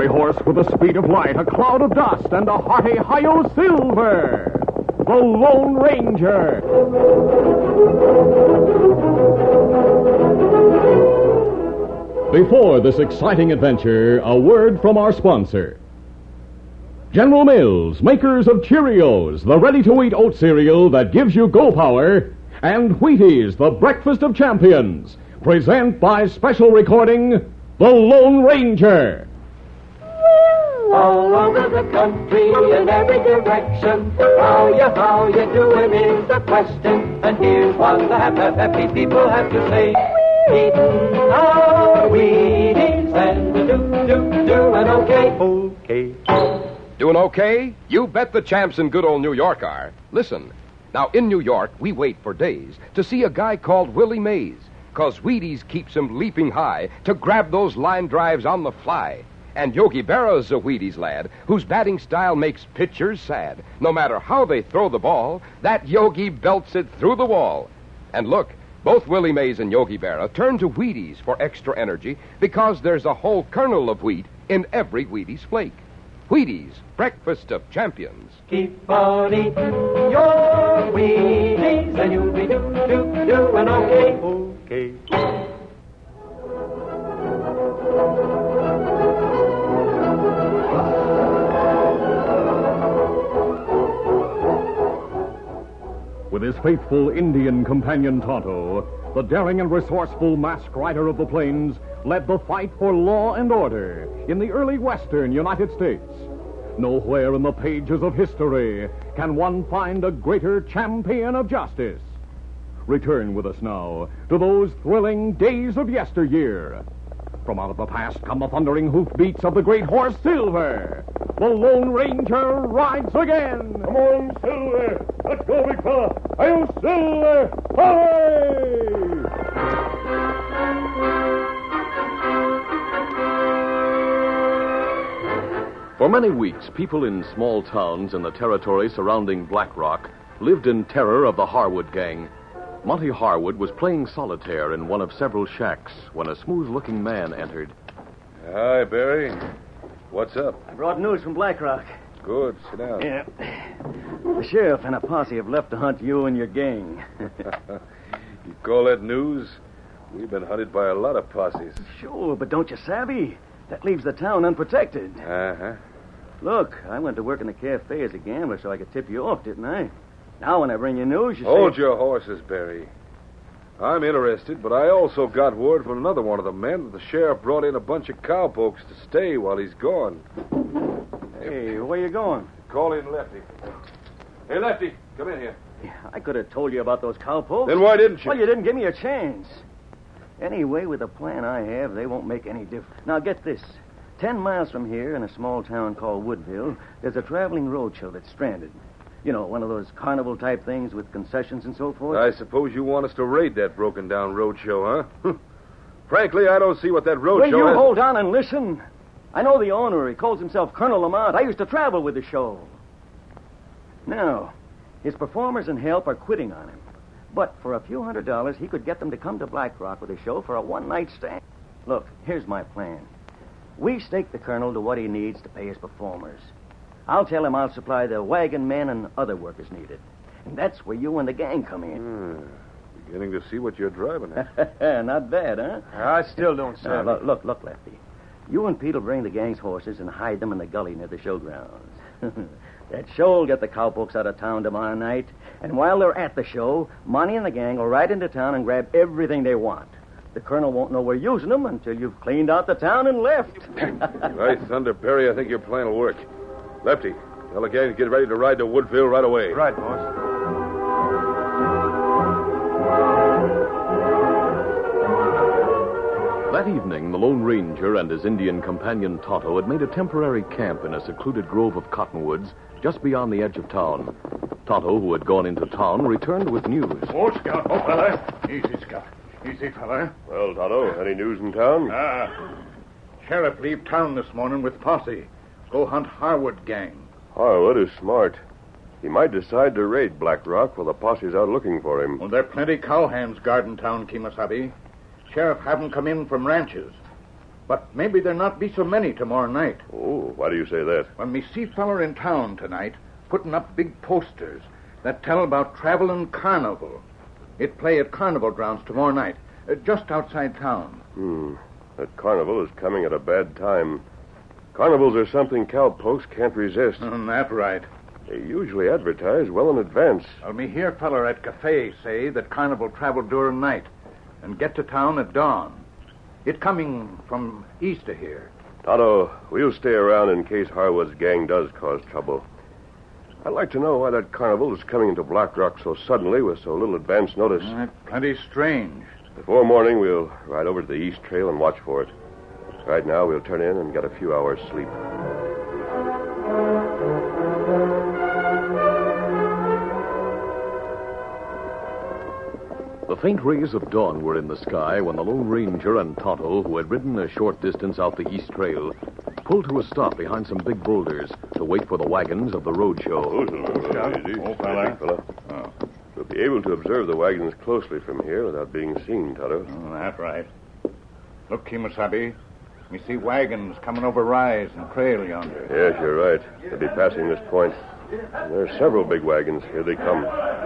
every horse with the speed of light, a cloud of dust, and a hearty Hi-Yo Silver, the Lone Ranger. Before this exciting adventure, a word from our sponsor. General Mills, makers of Cheerios, the ready-to-eat oat cereal that gives you go power, and Wheaties, the breakfast of champions, present by special recording, The Lone Ranger. All over the country in every direction, how you doing is the question. And here's what the happy people have to say. Eatin' our Wheaties and doing okay. Doing okay? You bet the champs in good old New York are. Listen, now in New York, we wait for days to see a guy called Willie Mays, 'cause Wheaties keeps him leaping high to grab those line drives on the fly. And Yogi Berra's a Wheaties lad whose batting style makes pitchers sad. No matter how they throw the ball, that Yogi belts it through the wall. And look, both Willie Mays and Yogi Berra turn to Wheaties for extra energy because there's a whole kernel of wheat in every Wheaties flake. Wheaties, breakfast of champions. Keep on eating your Wheaties and you'll be doing okay. With his faithful Indian companion Tonto, the daring and resourceful masked rider of the plains led the fight for law and order in the early western United States. Nowhere in the pages of history can one find a greater champion of justice. Return with us now to those thrilling days of yesteryear. From out of the past come the thundering hoofbeats of the great horse Silver. The Lone Ranger rides again. Come on, Silver. Let's go, big fella. Hi-Yo, Silver. Hooray! For many weeks, people in small towns in the territory surrounding Black Rock lived in terror of the Harwood gang. Monty Harwood was playing solitaire in one of several shacks when a smooth-looking man entered. Hi, Barry. What's up? I brought news from Black Rock. Good. Sit down. Yeah. The sheriff and a posse have left to hunt you and your gang. You call that news? We've been hunted by a lot of posses. Sure, but don't you savvy? That leaves the town unprotected. Uh-huh. Look, I went to work in the cafe as a gambler so I could tip you off, didn't I? Now when I bring you news, you Hold say... your horses, Barry. I'm interested, but I also got word from another one of the men that the sheriff brought in a bunch of cowpokes to stay while he's gone. Hey, where you going? Call in Lefty. Hey, Lefty, come in here. Yeah, I could have told you about those cowpokes. Then why didn't you? Well, you didn't give me a chance. Anyway, with the plan I have, they won't make any difference. Now, get this. 10 miles from here, in a small town called Woodville, there's a traveling roadshow that's stranded. You know, one of those carnival-type things with concessions and so forth. I suppose you want us to raid that broken-down roadshow, huh? Frankly, I don't see what that roadshow Will you has... hold on and listen? I know the owner. He calls himself Colonel Lamont. I used to travel with the show. Now, his performers and help are quitting on him. But for a few $100s, he could get them to come to Black Rock with the show for a one-night stand. Look, here's my plan. We stake the Colonel to what he needs to pay his performers. I'll tell him I'll supply the wagon men and other workers needed. And that's where you and the gang come in. Beginning to see what you're driving at. Not bad, huh? I still don't see. Now, look, Lefty. You and Pete will bring the gang's horses and hide them in the gully near the showgrounds. That show will get the cowpokes out of town tomorrow night. And while they're at the show, Monty and the gang will ride into town and grab everything they want. The Colonel won't know we're using them until you've cleaned out the town and left. Right, Thunder Perry, I think your plan will work. Lefty, tell the gang to get ready to ride to Woodville right away. Right, boss. That evening, the Lone Ranger and his Indian companion Tonto had made a temporary camp in a secluded grove of cottonwoods just beyond the edge of town. Tonto, who had gone into town, returned with news. Oh, Scout. Oh, fella. Easy, Scout. Easy, fella. Well, Tonto, any news in town? Sheriff leave town this morning with posse. Go hunt Harwood gang. Harwood is smart. He might decide to raid Black Rock while the posse's out looking for him. Well, there are plenty cowhands guarding town, Kemosabe. Sheriff haven't come in from ranches. But maybe there not be so many tomorrow night. Oh, why do you say that? When me see feller in town tonight putting up big posters that tell about traveling carnival. It play at carnival grounds tomorrow night, just outside town. That carnival is coming at a bad time. Carnivals are something cowpokes can't resist. That's right. They usually advertise well in advance. Well, me hear feller at cafe say that carnival travel during night and get to town at dawn. It coming from east of here. Tonto, we'll stay around in case Harwood's gang does cause trouble. I'd like to know why that carnival is coming into Black Rock so suddenly with so little advance notice. Plenty strange. Before morning, we'll ride over to the East Trail and watch for it. Right now, we'll turn in and get a few hours' sleep. The faint rays of dawn were in the sky when the Lone Ranger and Tonto, who had ridden a short distance out the East Trail, pulled to a stop behind some big boulders to wait for the wagons of the roadshow. Easy. Fella. We'll be able to observe the wagons closely from here without being seen, Tonto. That's right. Look, Kemosabe. We see wagons coming over rise and trail yonder. Yes, you're right. They'll be passing this point. There are several big wagons. Here they come.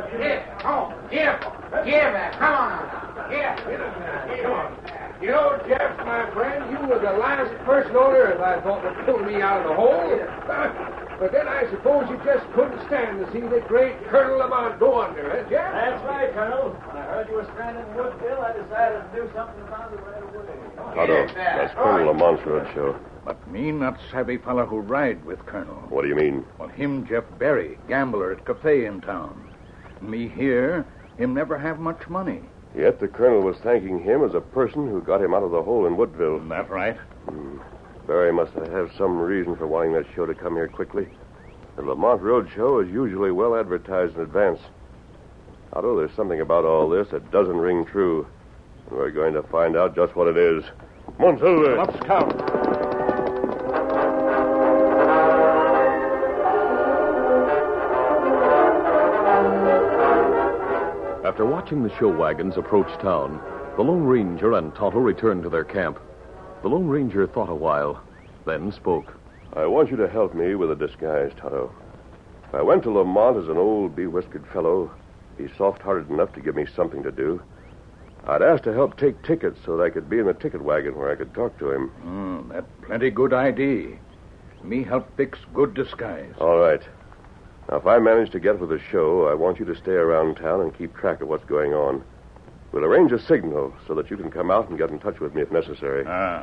Here, man. Come on. Here. Come on. You know, Jeff, my friend, you were the last person on earth I thought would pull me out of the hole. But then I suppose you just couldn't stand to see the great Colonel Lamont go under, eh, Jeff? That's right, Colonel. When I heard you were stranded in Woodville, I decided to do something about it right away. Tonto, that's Colonel Lamont's roadshow. But me not savvy fella who ride with Colonel. What do you mean? Well, him Jeff Berry, gambler at cafe in town. Me here, him never have much money. Yet the Colonel was thanking him as a person who got him out of the hole in Woodville. That right? Berry must have some reason for wanting that show to come here quickly. The Lamont Roadshow is usually well advertised in advance. Although there's something about all this that doesn't ring true. And we're going to find out just what it is. Come on, Silver. Let's count. After watching the show wagons approach town, the Lone Ranger and Tonto returned to their camp. The Lone Ranger thought a while, then spoke. I want you to help me with a disguise, Tonto. If I went to Lamont as an old be-whiskered fellow, he's soft-hearted enough to give me something to do. I'd ask to help take tickets so that I could be in the ticket wagon where I could talk to him. That plenty good idea. Me help fix good disguise. All right. Now, if I manage to get with the show, I want you to stay around town and keep track of what's going on. We'll arrange a signal so that you can come out and get in touch with me if necessary.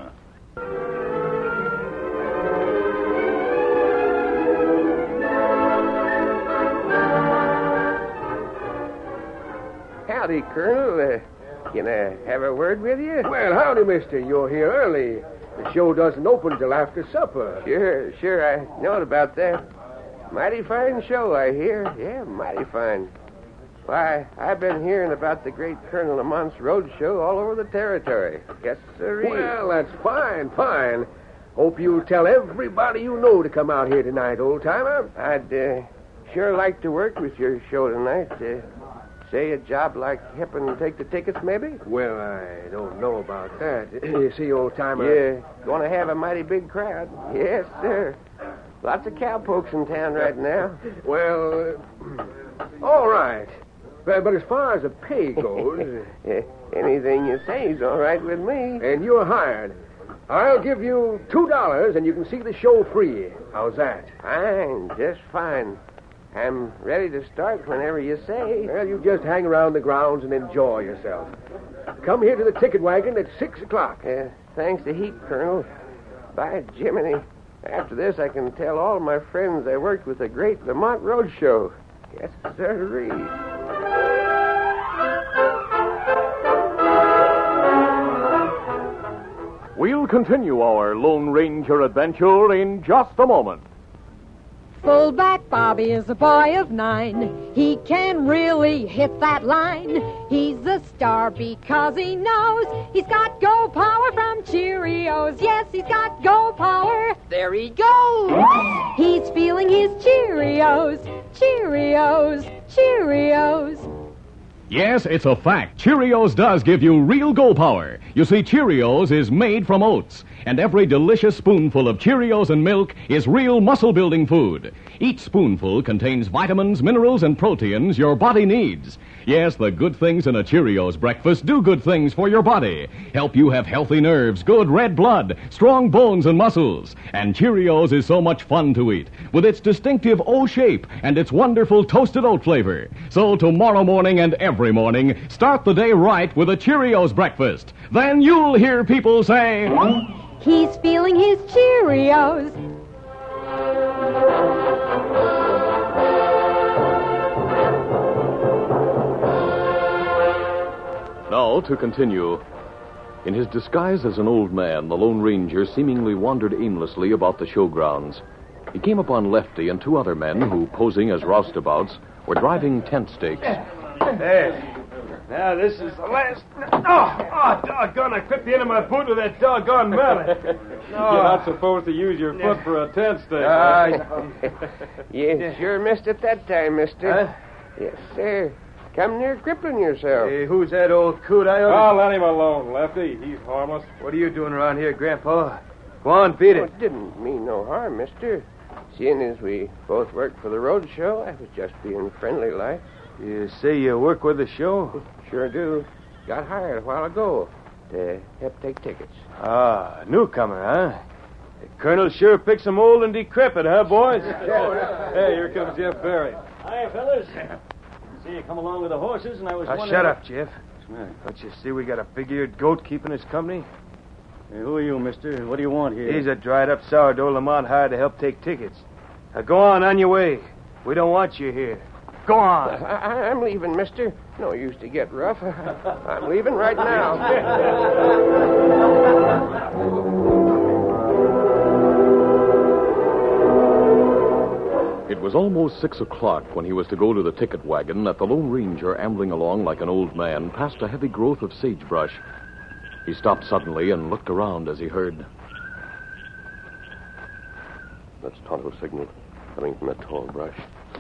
Howdy, Colonel. Can I have a word with you? Well, howdy, mister. You're here early. The show doesn't open till after supper. Sure, I know about that. Mighty fine show, I hear. Yeah, mighty fine. Why, I've been hearing about the great Colonel Lamont's roadshow all over the territory. Yes, sirree. Well, that's fine. Hope you'll tell everybody you know to come out here tonight, old-timer. I'd sure like to work with your show tonight. Say a job like helping take the tickets, maybe? Well, I don't know about that. You see, old-timer... You're going to have a mighty big crowd. Yes, sir. Lots of cowpokes in town right now. Well, all right. But as far as the pay goes... Anything you say is all right with me. And you're hired. I'll give you $2 and you can see the show free. How's that? Fine, just fine. I'm ready to start whenever you say. Well, you just hang around the grounds and enjoy yourself. Come here to the ticket wagon at 6 o'clock. Thanks a heap, Colonel. By Jiminy. After this, I can tell all my friends I worked with the great Lamont Roadshow. Yes, sirree. We'll continue our Lone Ranger adventure in just a moment. Fullback Bobby is a boy of 9. He can really hit that line. He's a star because he knows he's got go power from Cheerios. Yes, he's got go power. There he goes. He's feeling his Cheerios. Cheerios. Cheerios. Yes, it's a fact. Cheerios does give you real go power. You see, Cheerios is made from oats. and every delicious spoonful of Cheerios and milk is real muscle-building food. Each spoonful contains vitamins, minerals, and proteins your body needs. Yes, the good things in a Cheerios breakfast do good things for your body. Help you have healthy nerves, good red blood, strong bones and muscles. And Cheerios is so much fun to eat, with its distinctive O shape and its wonderful toasted oat flavor. So tomorrow morning and every morning, start the day right with a Cheerios breakfast. Then you'll hear people say, he's feeling his Cheerios. Now, to continue. In his disguise as an old man, the Lone Ranger seemingly wandered aimlessly about the showgrounds. He came upon Lefty and two other men who, posing as roustabouts, were driving tent stakes. There. Now, this is the last... Oh, doggone, I clipped the end of my boot with that doggone mallet. You're not supposed to use your foot for a tent stake. You sure missed it that time, mister. Yes, sir. Come near crippling yourself. Hey, who's that old coot? Let him alone, Lefty. He's harmless. What are you doing around here, Grandpa? Go on, beat it. It didn't mean no harm, mister. Seeing as we both work for the road show, I was just being friendly like. You say you work with the show? Sure do. Got hired a while ago to help take tickets. Ah, newcomer, huh? The Colonel sure picks them old and decrepit, huh, boys? Hey, here comes Jeff Barry. Hi, fellas. See you come along with the horses, and I was wondering... Shut up, Jeff. Don't you see we got a big-eared goat keeping us company? Hey, who are you, mister? What do you want here? He's a dried-up sourdough Lamont hired to help take tickets. Now, go on your way. We don't want you here. Go on. I'm leaving, mister. No use to get rough. I'm leaving right now. It was almost 6 o'clock when he was to go to the ticket wagon that the Lone Ranger, ambling along like an old man, passed a heavy growth of sagebrush. He stopped suddenly and looked around as he heard. That's Tonto's signal, coming from that tall brush.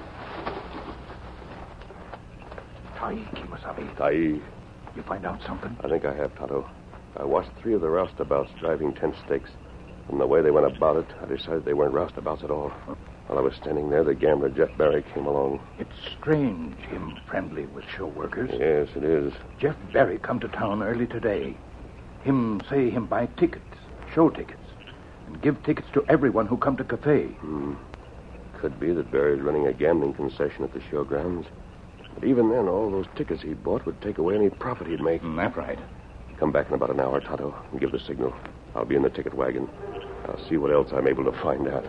Tai, Kimasabi. Tai. You find out something? I think I have, Tonto. I watched 3 of the roustabouts driving tent stakes. From the way they went about it, I decided they weren't roustabouts at all. While I was standing there, the gambler Jeff Barry came along. It's strange, him friendly with show workers. Yes, it is. Jeff Barry come to town early today. Him say him buy tickets, show tickets, and give tickets to everyone who come to cafe. Could be that Barry's running a gambling concession at the showgrounds. But even then, all those tickets he bought would take away any profit he'd make. That's right. Come back in about an hour, Tonto, and give the signal. I'll be in the ticket wagon. I'll see what else I'm able to find out.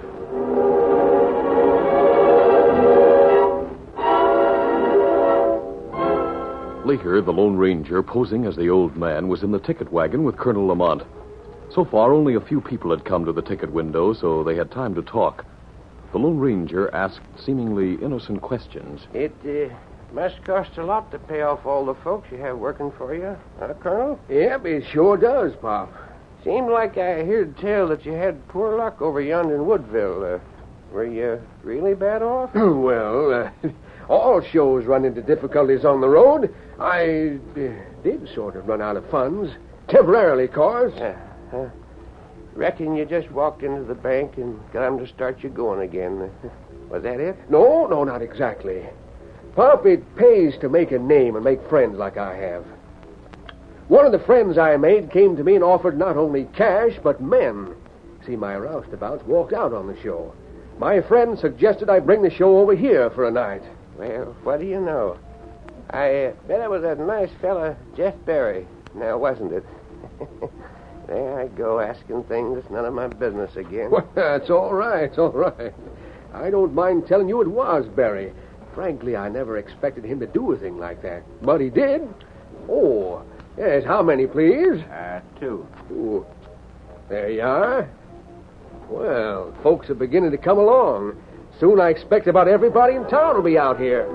Later, the Lone Ranger, posing as the old man, was in the ticket wagon with Colonel Lamont. So far, only a few people had come to the ticket window, so they had time to talk. The Lone Ranger asked seemingly innocent questions. It must cost a lot to pay off all the folks you have working for you, huh, Colonel? Yep, it sure does, Pop. Seemed like I heard tell that you had poor luck over yonder in Woodville. Were you really bad off? Well, all shows run into difficulties on the road. I did sort of run out of funds. Temporarily, of course. Reckon you just walked into the bank and got them to start you going again. Was that it? No, not exactly. Pop, it pays to make a name and make friends like I have. One of the friends I made came to me and offered not only cash, but men. See, my roustabouts walked out on the show. My friend suggested I bring the show over here for a night. Well, what do you know? I bet it was that nice fella, Jeff Barry. Now, wasn't it? There I go, asking things that's none of my business again. Well, that's all right. I don't mind telling you it was Barry. Frankly, I never expected him to do a thing like that. But he did. Oh, yes, how many, please? 2. Ooh. There you are. Well, folks are beginning to come along. Soon I expect about everybody in town will be out here.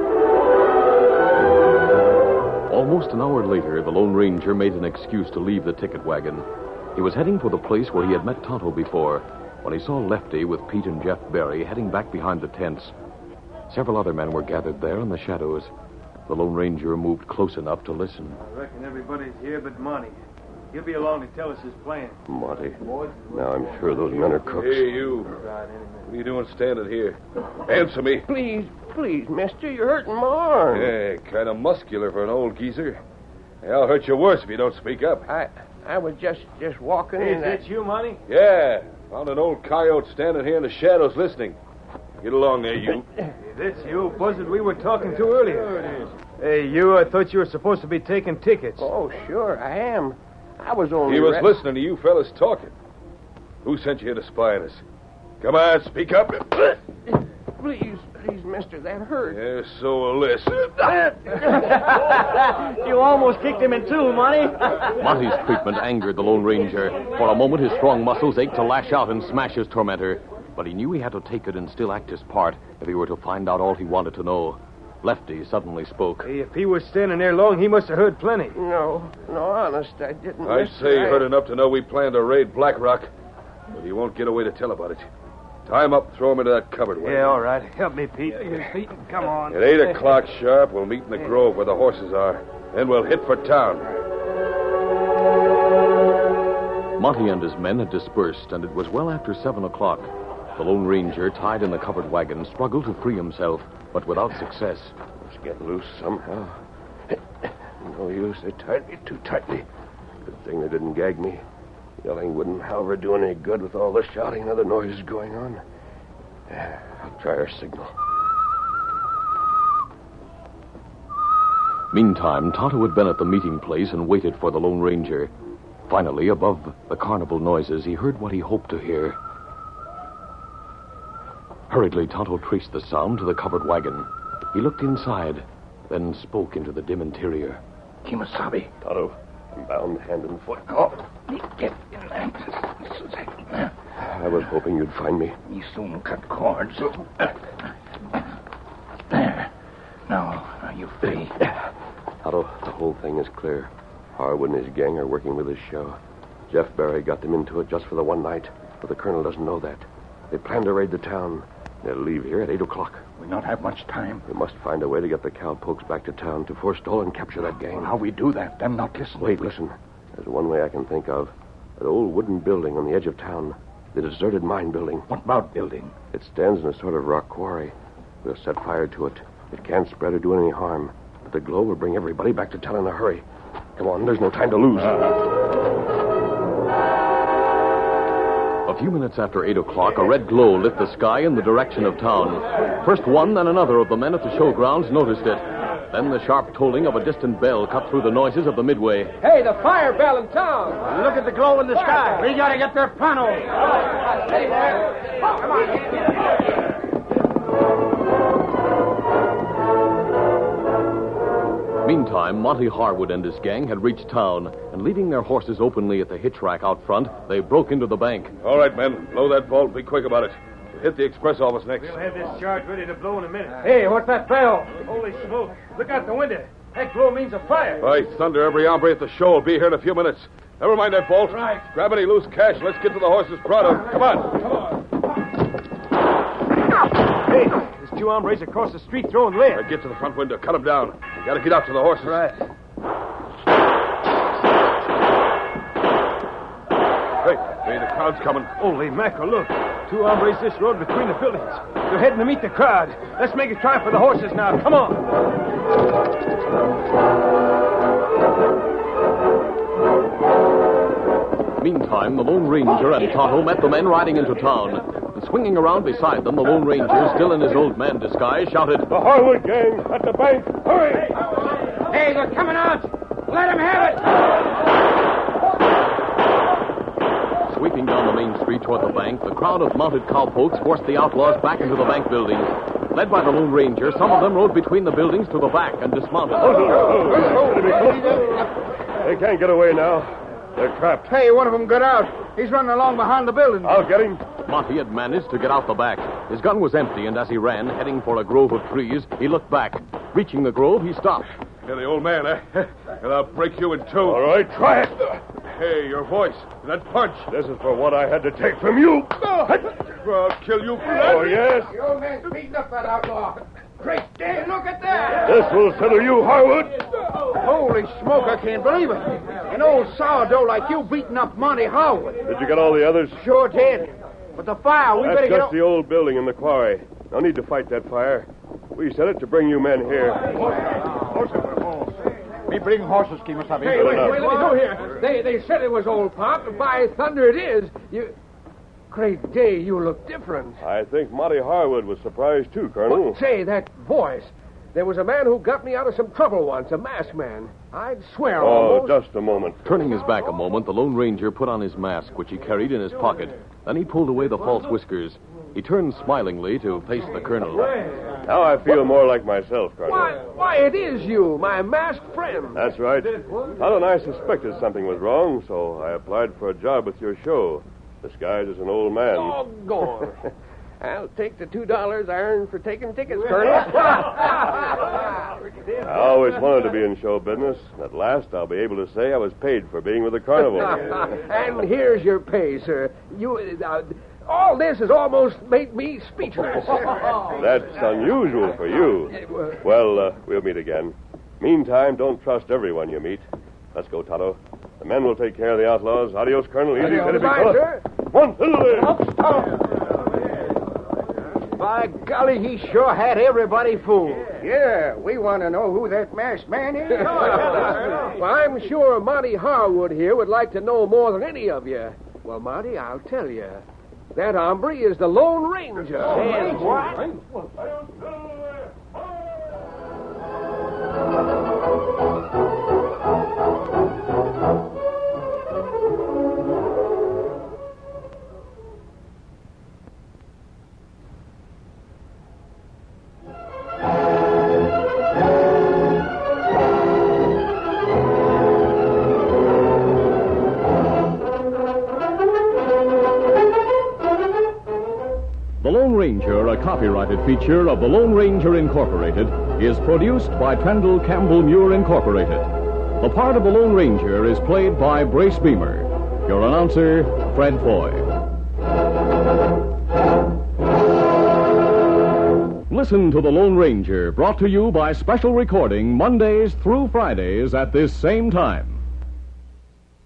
Almost an hour later, the Lone Ranger made an excuse to leave the ticket wagon. He was heading for the place where he had met Tonto before, when he saw Lefty with Pete and Jeff Barry heading back behind the tents. Several other men were gathered there in the shadows. The Lone Ranger moved close enough to listen. I reckon everybody's here but Monty. He'll be along to tell us his plan. Monty, now I'm sure those men are crooks. Hey, you. What are you doing standing here? Answer me. Please, mister, you're hurting my arm. Yeah, kind of muscular for an old geezer. Hey, I'll hurt you worse if you don't speak up. I was just walking in. Is that you, Monty? Yeah, found an old coyote standing here in the shadows listening. Get along there, you. That's the old buzzard we were talking to earlier. Hey, you, I thought you were supposed to be taking tickets. Oh, sure, I am. I was only... He was listening to you fellas talking. Who sent you here to spy on us? Come on, speak up. Please, mister, that hurt. Yeah, so will this. You almost kicked him in two, Monty. Monty's treatment angered the Lone Ranger. For a moment, his strong muscles ached to lash out and smash his tormentor. But he knew he had to take it and still act his part if he were to find out all he wanted to know. Lefty suddenly spoke. Hey, if he was standing there long, he must have heard plenty. No, honest, I didn't. I say you heard enough to know we plan to raid Black Rock, but he won't get away to tell about it. Tie him up, throw him into that cupboard. Yeah, all right. Help me, Pete. Pete, come on. At 8 o'clock sharp, we'll meet in the grove where the horses are. Then we'll hit for town. Monty and his men had dispersed, and it was well after 7 o'clock. The Lone Ranger, tied in the covered wagon, struggled to free himself, but without success. Let's get loose somehow. No use. They tied me too tightly. Good thing they didn't gag me. Yelling wouldn't, however, do any good with all the shouting and other noises going on. I'll try our signal. Meantime, Tonto had been at the meeting place and waited for the Lone Ranger. Finally, above the carnival noises, he heard what he hoped to hear. Hurriedly, Tonto traced the sound to the covered wagon. He looked inside, then spoke into the dim interior. Kemosabe. Tonto, I'm bound hand and foot. Oh, get in there. I was hoping you'd find me. You soon cut cords. There. Now you're free. Tonto, the whole thing is clear. Harwood and his gang are working with this show. Jeff Barry got them into it just for the one night, but the colonel doesn't know that. They plan to raid the town. They'll leave here at 8 o'clock. We don't have much time. We must find a way to get the cowpokes back to town to forestall and capture that gang. Well, how we do that? Them not listen. Wait, listen. There's one way I can think of. That old wooden building on the edge of town. The deserted mine building. What about building? It stands in a sort of rock quarry. We'll set fire to it. It can't spread or do any harm. But the glow will bring everybody back to town in a hurry. Come on, there's no time to lose. A few minutes after 8 o'clock, a red glow lit the sky in the direction of town. First one, then another of the men at the showgrounds noticed it. Then the sharp tolling of a distant bell cut through the noises of the midway. Hey, the fire bell in town. Look at the glow in the sky. We gotta get there pronto. Come on. Meantime, Monty Harwood and his gang had reached town, and leaving their horses openly at the hitch rack out front, they broke into the bank. All right, men. Blow that vault. Be quick about it. We'll hit the express office next. We'll have this charge ready to blow in a minute. Hey, what's that bell? Holy smoke. Look out the window. That glow means a fire. By thunder, every hombre at the show will be here in a few minutes. Never mind that vault. Right. Grab any loose cash. Let's get to the horses pronto. Come on. Hey, there's two hombres across the street throwing lead. Get to the front window. Cut them down. We gotta get out to the horses. Right. Hey, the crowd's coming. Holy mackerel, look. Two hombres this road between the buildings. They're heading to meet the crowd. Let's make a try for the horses now. Come on. Meantime, the Lone Ranger and Tonto met the men riding into town. And swinging around beside them, the Lone Ranger, still in his old man disguise, shouted, The Harwood gang at the bank. Hurry! Hey, they're coming out. Let them have it. Sweeping down the main street toward the bank, the crowd of mounted cowpokes forced the outlaws back into the bank building. Led by the Lone Ranger, some of them rode between the buildings to the back and dismounted. They can't get away now. They're trapped. Hey, one of them got out. He's running along behind the building. I'll get him. Monty had managed to get out the back. His gun was empty, and as he ran, heading for a grove of trees, he looked back. Reaching the grove, he stopped. You're the old man, eh? And I'll break you in two. All right, try it. Hey, your voice. That punch. This is for what I had to take from you. I'll kill you. Oh, yes? The old man's beating up that outlaw. Great day, look at that. This will settle you, Harwood. Holy smoke, I can't believe it. An old sourdough like you beating up Monty Howard. Did you get all the others? Sure did. But the fire, we That's better just the old building in the quarry. No need to fight that fire. We set it to bring you men here. We bring horses, Kemosabe. Hey, wait, go here. They said it was old Pop, and by thunder it is. Great day, you look different. I think Monty Harwood was surprised, too, Colonel. Well, say, that voice. There was a man who got me out of some trouble once, a masked man. I'd swear almost. Oh, just a moment. Turning his back a moment, the Lone Ranger put on his mask, which he carried in his pocket. Then he pulled away the false whiskers. He turned smilingly to face the colonel. Now I feel more like myself, Colonel. Why, it is you, my masked friend. That's right. Todd and I suspected something was wrong, so I applied for a job with your show, disguised as an old man. Doggone. I'll take the $2 I earned for taking tickets, Colonel. I always wanted to be in show business. At last, I'll be able to say I was paid for being with the carnival. And here's your pay, sir. All this has almost made me speechless. That's unusual for you. Well, we'll meet again. Meantime, don't trust everyone you meet. Let's go, Tonto. The men will take care of the outlaws. Adios, Colonel. Easy, steady, big fella. Sir. One, fiddle. By golly, he sure had everybody fooled. Yeah, we want to know who that masked man is. Well, I'm sure Monty Harwood here would like to know more than any of you. Well, Monty, I'll tell you. That hombre is the Lone Ranger. What? The Lone Ranger, a copyrighted feature of the Lone Ranger Incorporated, is produced by Trendle Campbell Muir Incorporated. The part of the Lone Ranger is played by Brace Beamer. Your announcer, Fred Foy. Listen to The Lone Ranger, brought to you by special recording Mondays through Fridays at this same time.